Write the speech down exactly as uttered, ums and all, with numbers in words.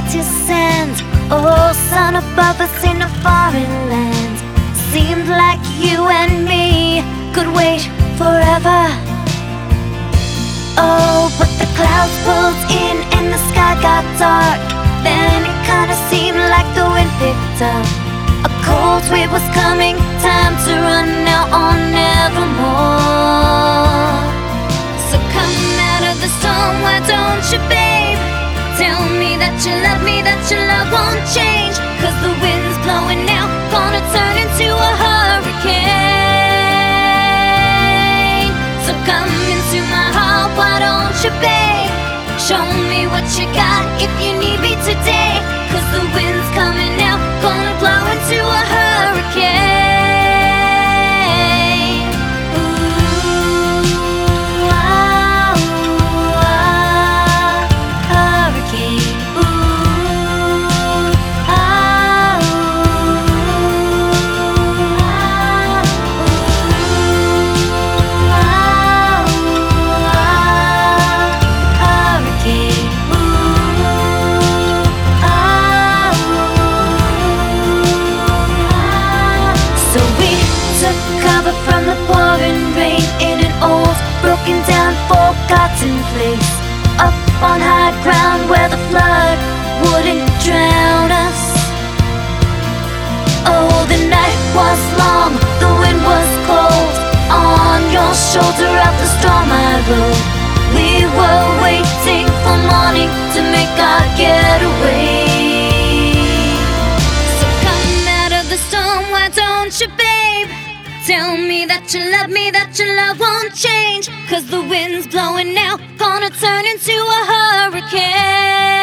to send. Oh, son above us in a foreign land. Seemed like you and me could wait forever. Oh, but the clouds pulled in and the sky got dark. Then it kinda seemed like the wind picked up. A cold wave was coming, time to run now on nevermore. So come out of the storm, why don't you, babe? Tell me that you love me, that your love won't change. Cause the wind's blowing now, gonna turn into a hurricane. So come into my heart, why don't you, babe? Show me what you got if you need me today. Cause the wind's coming now, gonna blow into a hurricane. Ooh, ah, ooh, ah, hurricane. Ooh, ah, ooh, ah, ooh, ah, ooh, ah, hurricane. So we took cover from the pouring rain in an old, broken down, forgotten place, up on high ground where the flood wouldn't drown us. Oh, the night was long, the wind was cold. On your shoulder out the storm I rode. We were waiting for morning to make our getaway. So come out of the storm, why don't you, babe? Tell me that you love me, that your love won't change. Cause the wind's blowing now, gonna turn into a hurricane.